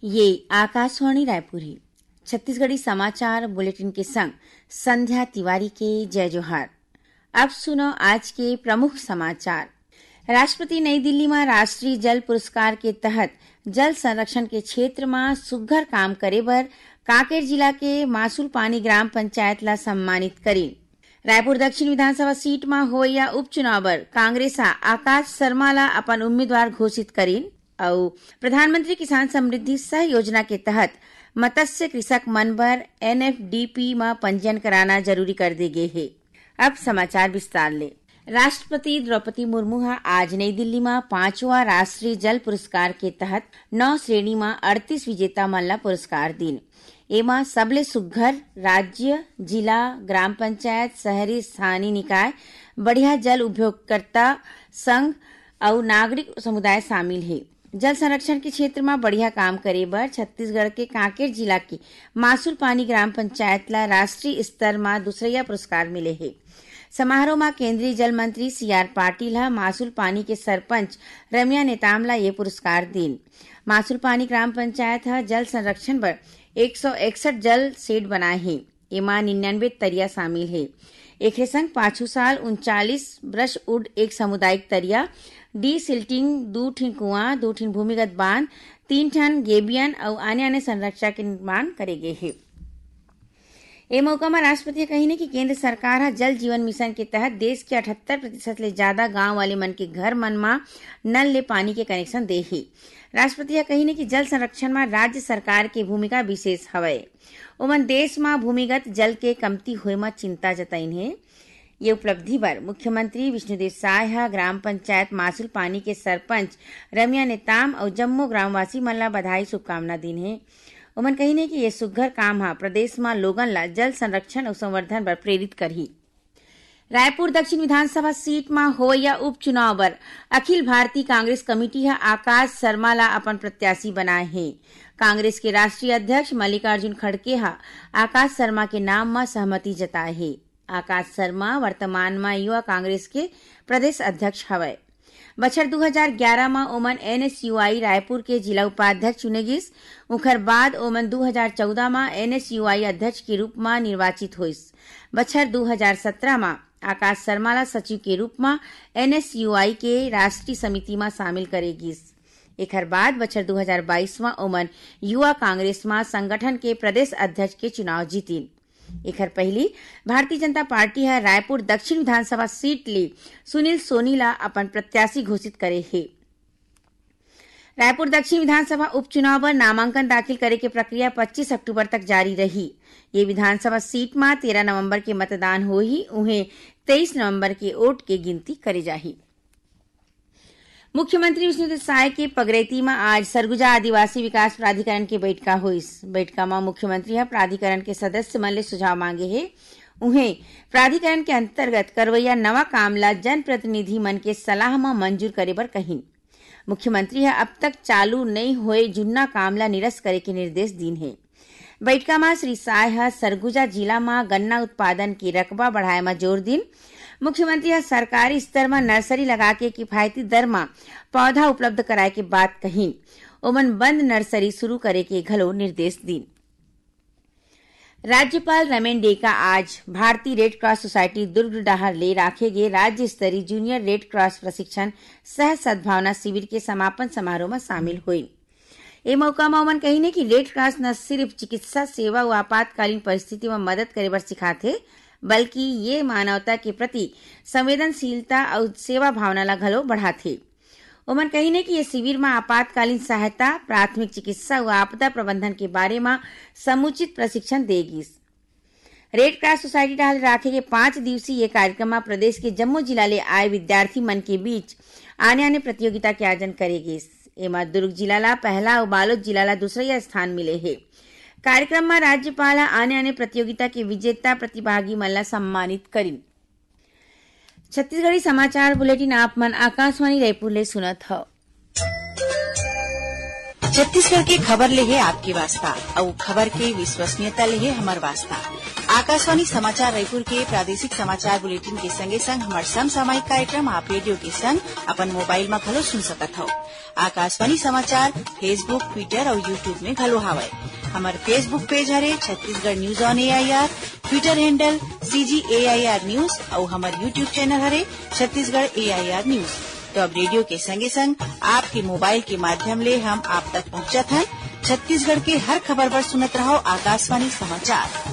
ये आकाशवाणी रायपुर है। छत्तीसगढ़ी समाचार बुलेटिन के संग संध्या तिवारी के जय जोहार। अब सुनो आज के प्रमुख समाचार। राष्ट्रपति नई दिल्ली में राष्ट्रीय जल पुरस्कार के तहत जल संरक्षण के क्षेत्र में सुघ्घर काम करे बर कांकेर जिला के मासूल पानी ग्राम पंचायत ला सम्मानित करीन। रायपुर दक्षिण विधानसभा सीट में होया उपचुनाव बर कांग्रेस आकाश शर्मा ला अपन उम्मीदवार घोषित करीन और प्रधानमंत्री किसान समृद्धि सह योजना के तहत मत्स्य कृषक मन बर NFDP में पंजीयन कराना जरूरी कर दे गए है। अब समाचार विस्तार ले। राष्ट्रपति द्रौपदी मुर्मू आज नई दिल्ली में 5वां राष्ट्रीय जल पुरस्कार के तहत 9 श्रेणी में 38 विजेता मन ला पुरस्कार दीन। एमा सबले सुघ्घर राज्य, जिला, ग्राम पंचायत, शहरी स्थानीय निकाय, बढ़िया जल उपयोगकर्ता संघ और नागरिक समुदाय शामिल है। जल संरक्षण के क्षेत्र में बढ़िया काम करे बर छत्तीसगढ़ के कांकेर जिला की मासूल पानी ग्राम पंचायत ला राष्ट्रीय स्तर में दूसरा पुरस्कार मिले है। समारोह में केंद्रीय जल मंत्री CR पाटिल मासूल पानी के सरपंच रम्या नेताम ला ये पुरस्कार दीन। मासूल पानी ग्राम पंचायत जल संरक्षण पर 161 जल शेड बनाए हैं। एमा 99 तरिया शामिल है। एक संग पाछू साल 39 ब्रश उड, एक सामुदायिक तरिया, डी सिल्टिंग, 2 ठिन कुआं, 2 ठिन भूमिगत बांध, 3 ठन गेबियन और अन्य संरचना के निर्माण करे गए है। ए मौका में राष्ट्रपति कही कि केंद्र सरकार जल जीवन मिशन के तहत देश के 78% ले ज्यादा गांव वाले मन के घर मन में नल ले पानी के कनेक्शन दे है। राष्ट्रपति कही कि जल संरक्षण में राज्य सरकार के भूमिका विशेष हवय। ओमन देश में भूमिगत जल के कमती होए में चिंता जताइन है। ये उपलब्धि पर मुख्यमंत्री विष्णुदेव साय ग्राम पंचायत मासूल पानी के सरपंच रम्या नेताम और जम्मू ग्रामवासी मन ला बधाई शुभकामना दीन है। उमन कही कि ये सुघ्घर काम प्रदेश में लोगन ला जल संरक्षण और संवर्धन पर प्रेरित करही। रायपुर दक्षिण विधानसभा सीट में होया उपचुनाव पर अखिल भारतीय कांग्रेस कमेटी आकाश शर्मा ला अपन प्रत्याशी बनाए हैं। कांग्रेस के राष्ट्रीय अध्यक्ष मल्लिकार्जुन खड़गे आकाश शर्मा के नाम में सहमति जताए है। आकाश शर्मा वर्तमान में युवा कांग्रेस के प्रदेश अध्यक्ष हवय। बछर 2011 में ओमन NSUI रायपुर के जिला उपाध्यक्ष चुने गिस। उखर बाद ओमन 2014 में NSUI अध्यक्ष के रूप में निर्वाचित हुईस। बछर 2017 में आकाश शर्मा ला सचिव के रूप में NSUI के राष्ट्रीय समिति में शामिल करे गिस। एकर बाद बछर 2022 में ओमन युवा कांग्रेस में संगठन के प्रदेश अध्यक्ष के चुनाव जीतीन। एकर पहली भारतीय जनता पार्टी रायपुर दक्षिण विधानसभा सीट ले सुनील सोनी ला अपन प्रत्याशी घोषित करे है। रायपुर दक्षिण विधानसभा उपचुनाव पर नामांकन दाखिल करे के प्रक्रिया 25 अक्टूबर तक जारी रही। ये विधानसभा सीट में 13 नवंबर के मतदान होही, उन्हें 23 नवंबर के वोट के गिनती करे जाही। मुख्यमंत्री विष्णुदेव साय के पगरेती में आज सरगुजा आदिवासी विकास प्राधिकरण की बैठका हुई। बैठका में मुख्यमंत्री प्राधिकरण के सदस्य मन ले सुझाव मांगे है। उन्हें प्राधिकरण के अंतर्गत करवैया नवा काम ला जनप्रतिनिधि मन के सलाह में मंजूर करे बर कहीन। मुख्यमंत्री अब तक चालू नहीं हुए जुन्ना काम ला निरस्त करे के निर्देश दीन है। बैठका में श्री साय सरगुजा जिला में गन्ना उत्पादन की रकबा बढ़ाए में जोर दीन। मुख्यमंत्री सरकारी स्तर में नर्सरी लगा के किफायती दर में पौधा उपलब्ध कराए के बात कहीन। ओमन बंद नर्सरी शुरू करे के घलो निर्देश दीन। राज्यपाल रमेन डेका आज भारतीय रेड क्रॉस सोसाइटी दुर्ग डाहर ले राखे गए राज्य स्तरीय जूनियर रेड क्रॉस प्रशिक्षण सह सद्भावना शिविर के समापन समारोह में शामिल हुई। ए मौका में ओमन कही कि रेड क्रॉस न सिर्फ चिकित्सा सेवा व आपातकालीन परिस्थिति में मदद करे बर सिखाथे, बल्कि ये मानवता के प्रति संवेदनशीलता और सेवा भावना ला घलो बढ़ाथे। ओमन कही कि ये शिविर में आपातकालीन सहायता, प्राथमिक चिकित्सा व आपदा प्रबंधन के बारे में समुचित प्रशिक्षण देगी। रेड क्रॉस सोसाइटी डाल राखे के 5 दिवसीय ये कार्यक्रम में प्रदेश के जम्मू जिला ले आए विद्यार्थी मन के बीच आने प्रतियोगिता के आयोजन करेगी। एमा दुर्ग जिला ला पहला और बालोद जिला ला दूसरा स्थान मिले है। कार्यक्रम में राज्यपाल आने प्रतियोगिता के विजेता प्रतिभागी मन ला सम्मानित करीन। छत्तीसगढ़ी समाचार बुलेटिन आप मन आकाशवाणी रायपुर ले सुनत हो। छत्तीसगढ़ के खबर ले है आपके वास्ता और खबर के विश्वसनीयता ले है हमार वास्ता। आकाशवाणी समाचार रायपुर के प्रादेशिक समाचार बुलेटिन के संगे संग हमार समसामयिक कार्यक्रम आप रेडियो के संग अपन मोबाइल में घलो सुन सकत हो। आकाशवाणी समाचार फेसबुक, ट्विटर और यूट्यूब में घलो हावय। हमार फेसबुक पेज हरे Chhattisgarh news on AIR, Twitter handle CGAIR news और हमार यूट्यूब चैनल हरे छत्तीसगढ़ AIR न्यूज। तो अब रेडियो के संगे संग आपके मोबाइल के माध्यम ले हम आप तक पहुंचत हैं। छत्तीसगढ़ के हर खबर पर सुनत रहो आकाशवाणी समाचार।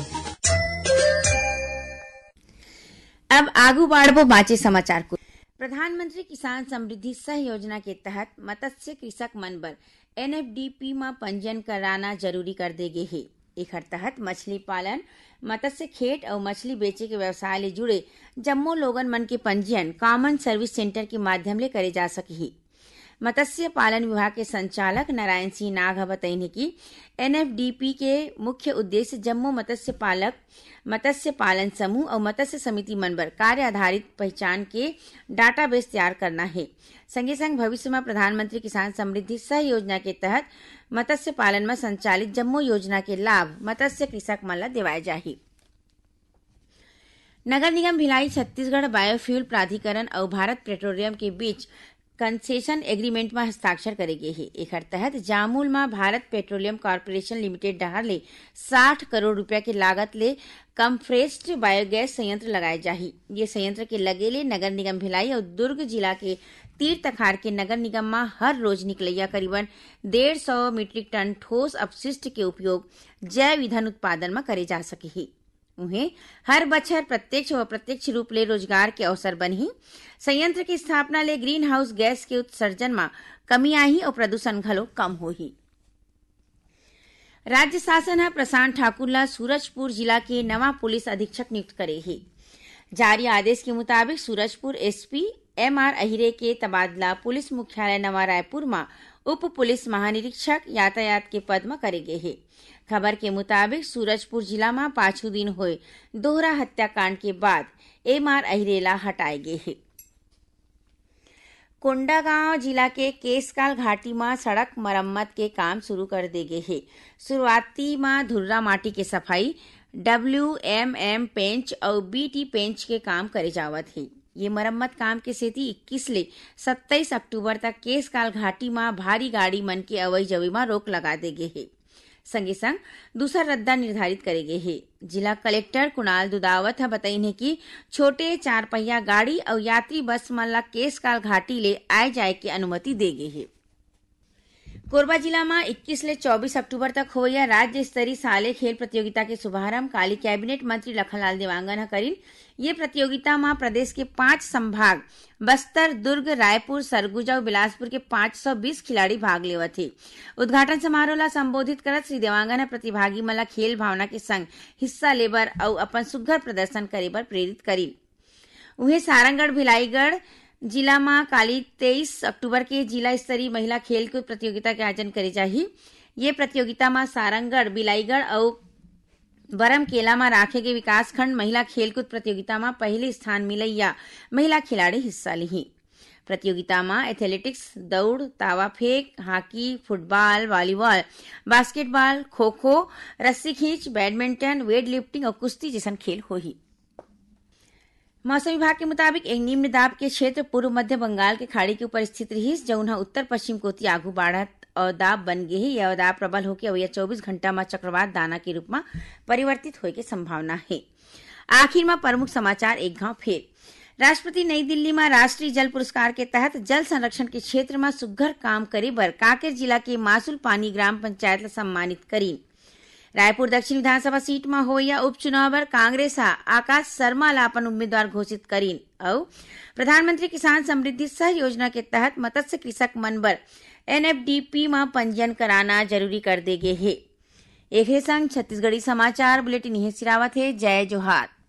अब आगू बाढ़बो बाँचे समाचार को। प्रधानमंत्री किसान समृद्धि सह योजना के तहत मत्स्य कृषक मन बर NFDP में पंजीयन कराना जरूरी कर दे गे हे। एकर तहत मछली पालन, मत्स्य खेत और मछली बेचे के व्यवसाय ले जुड़े जम्मो लोगन मन के पंजीयन कॉमन सर्विस सेंटर के माध्यम ले करे जा सकी। मत्स्य पालन विभाग के संचालक नारायण सिंह नाग बताइने कि NFDP के मुख्य उद्देश्य जम्मो मत्स्य पालक, मत्स्य पालन समूह और मत्स्य समिति मन बर कार्य आधारित पहचान के डाटाबेस तैयार करना है। संगे संग भविष्य में प्रधानमंत्री किसान समृद्धि सह योजना के तहत मत्स्य पालन में संचालित जम्मो योजना के लाभ मत्स्य कृषक मन ला देवाए जाही। नगर निगम भिलाई छत्तीसगढ़ बायोफ्यूल प्राधिकरण और भारत पेट्रोलियम के बीच कंसेशन एग्रीमेंट में हस्ताक्षर करेगे है। एकर तहत जामुल में भारत पेट्रोलियम कॉर्पोरेशन लिमिटेड डहर ले 60 करोड़ रुपया के लागत ले कंप्रेस्ड बायोगैस संयंत्र लगाए जाही। ये संयंत्र के लगेले नगर निगम भिलाई और दुर्ग जिला के तीर तखार के नगर निगम में हर रोज निकलैया करीबन 150 मीट्रिक टन ठोस अपशिष्ट के उपयोग जैव ईंधन उत्पादन में करे जा सके। उन्हें हर बछर प्रत्यक्ष व अप्रत्यक्ष रूप ले रोजगार के अवसर बनही। संयंत्र की स्थापना ले ग्रीन हाउस गैस के उत्सर्जन में कमी आही और प्रदूषण घलो कम होही। राज्य शासन प्रशांत ठाकुर ला सूरजपुर जिला के नवा पुलिस अधीक्षक नियुक्त करे है। जारी आदेश के मुताबिक सूरजपुर SP MR अहिरे के तबादला पुलिस मुख्यालय नवा रायपुर में उप पुलिस महानिरीक्षक यातायात के पद में करे गए है। खबर के मुताबिक सूरजपुर जिला में 5 दिन हुए दोहरा हत्याकांड के बाद MR अहिरेला हटाए गए है। कोंडागांव जिला के केसकाल घाटी में सड़क मरम्मत के काम शुरू कर दे गए है। शुरुआती में धुर्रा माटी के सफाई, WMM पेंच और BT पेंच के काम करे जावत है। ये मरम्मत काम के सेती 21 ले 27 अक्टूबर तक केसकाल घाटी में भारी गाड़ी मन के अवई जवी में रोक लगा दे गए है। संगे संग दूसरा रद्दा निर्धारित करे गए है। जिला कलेक्टर कुणाल दुदावत बताइने कि छोटे 4 पहिया गाड़ी और यात्री बस मन ला केसकाल घाटी ले आए जाए की अनुमति दे गई है। कोरबा जिला में 21 ले 24 अक्टूबर तक होया राज्य स्तरीय साले खेल प्रतियोगिता के शुभारंभ काली कैबिनेट मंत्री लखनलाल देवांगन करीन। ये प्रतियोगिता में प्रदेश के 5 संभाग बस्तर, दुर्ग, रायपुर, सरगुजा और बिलासपुर के 520 खिलाड़ी भाग लेवत थे। उद्घाटन समारोह ला संबोधित करत श्री देवांगन प्रतिभागी मन ला खेल भावना के संग हिस्सा लेबर और अपन सुघ्घर प्रदर्शन करे बर प्रेरित करी। उन्हें सारंगढ़ भिलाईगढ़ जिला में काली 23 अक्टूबर के जिला स्तरीय महिला खेलकूद प्रतियोगिता के आयोजन करे जाही। ये प्रतियोगिता में सारंगढ़, बिलाईगढ़ और बरमकेला में राखे गए विकासखंड महिला खेलकूद प्रतियोगिता में पहले स्थान मिलैया महिला खिलाड़ी हिस्सा ली। प्रतियोगिता में एथलेटिक्स, दौड़, तावा फेंक, hockey, football, volleyball, basketball, kho kho, रस्सी खींच, बैडमिंटन, वेट लिफ्टिंग और कुश्ती जैसन खेल होही। मौसम विभाग के मुताबिक एक निम्न दाब के क्षेत्र पूर्व मध्य बंगाल के खाड़ी के ऊपर स्थित रही, जौन उत्तर पश्चिम कोती आगू बाढ़त और दाब बन गए है। यह दाब प्रबल होकर अवैया 24 घंटा में चक्रवात दाना के रूप में परिवर्तित होने की संभावना है। आखिर में प्रमुख समाचार एक घाव फेर। राष्ट्रपति नई दिल्ली में राष्ट्रीय जल पुरस्कार के तहत जल संरक्षण के क्षेत्र में सुघ्घर काम करे बर कांकेर जिला के मासुल पानी ग्राम पंचायत ला सम्मानित करी। रायपुर दक्षिण विधानसभा सीट में होया उपचुनाव पर कांग्रेस आकाश शर्मा ला अपन उम्मीदवार घोषित करीन और प्रधानमंत्री किसान समृद्धि सह योजना के तहत मत्स्य कृषक मन बर NFDP में पंजीयन कराना जरूरी कर दे गए है। एक संग छत्तीसगढ़ी समाचार बुलेटिन यही सिरावत है। जय जोहार।